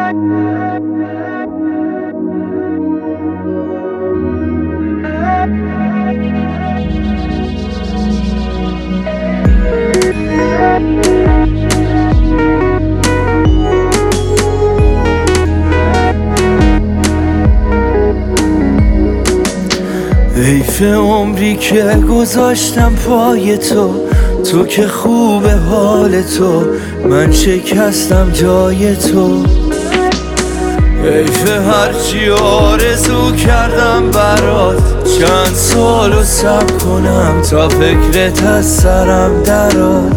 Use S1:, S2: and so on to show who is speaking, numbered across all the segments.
S1: حیف عمری که گذاشتم پای تو، تو که خوب حال تو، من شکستم جای تو. حیف هرچی آرزو کردم برات، چند سالو صبر کنم تا فکرت از سرم درات.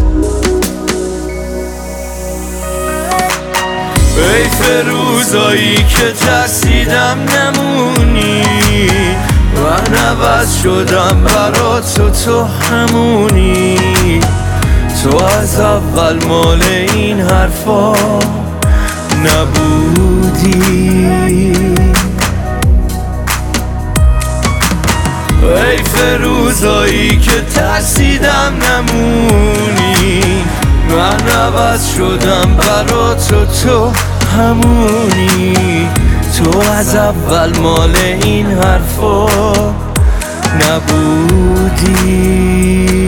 S1: حیف روزایی که ترسیدم نمونی، من عوض شدم برات و تو همونی. تو از اول مال این حرفا نبودی. حیف روزایی که ترسیدم نمونی، من عوض شدم برات و تو همونی. تو از اول مال این حرفا نبودی.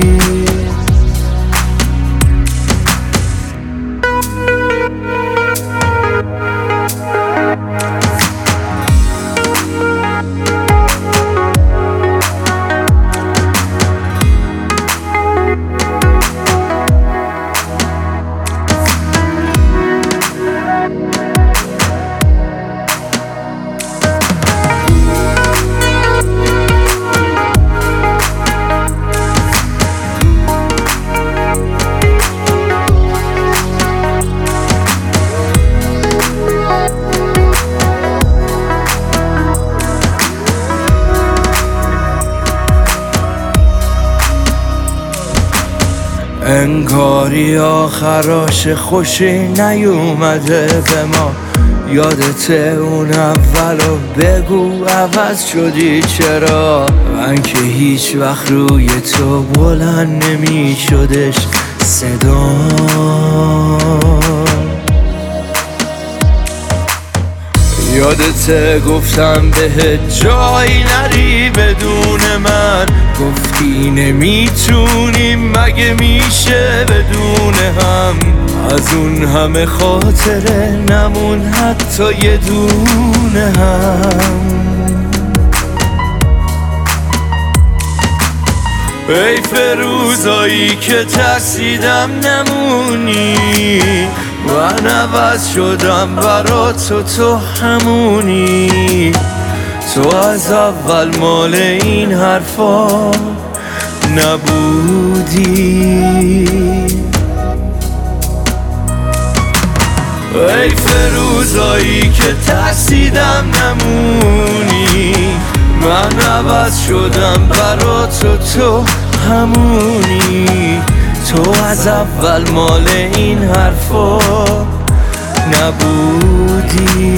S1: انگاری آخراش خوشی نیومده به ما. یادته اون اولو بگو عوض شدی چرا؟ من که هیچ وقت روی تو بلند نمی شدش صدا. یادته گفتم بهت جایی نری بدون من، گفتی نمیتونیم مگه میشه بدون هم. از اون همه خاطره نمون حتی یه دونه هم. حیف روزایی که ترسیدم نمونی، من عوض شدم برات و تو همونی. تو از اول مال این حرفا نبودی. حیف روزایی که ترسیدم نمونی، من عوض شدم برات و تو همونی. تو از اول مال این حرفا نبودی.